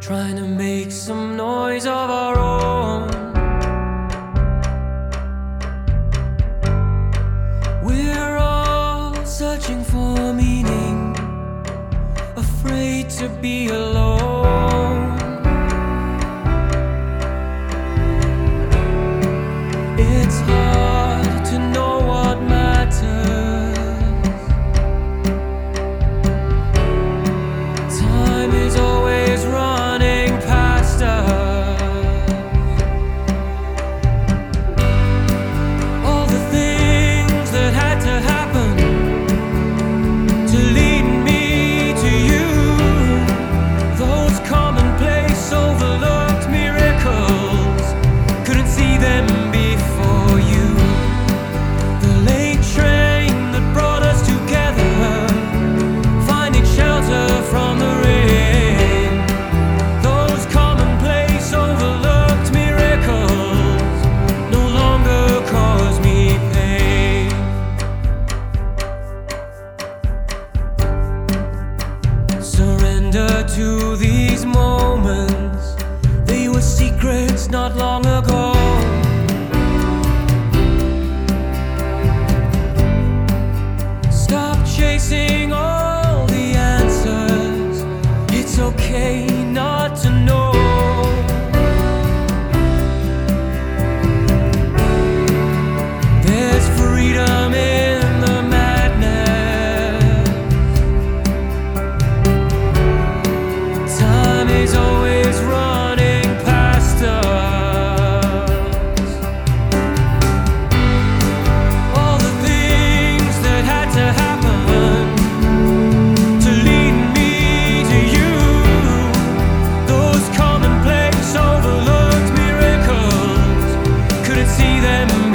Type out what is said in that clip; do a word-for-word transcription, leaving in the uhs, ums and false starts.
trying to make some noise of our own. We're all searching for meaning, afraid to be alone. It's hard to know what matters. Time is always running past us. All the things that had to happen to lead me to you, those commonplace overlooked miracles, couldn't see them before you. The late train that brought us together, finding shelter from the rain. Those commonplace overlooked miracles no longer cause me pain. Surrender to these moments, they were secrets not long ago. Stop chasing all the answers, it's okay not to know. There's freedom in the madness. Time is always running past us. All the things that had to happen to lead me to you, those commonplace overlooked miracles, couldn't see them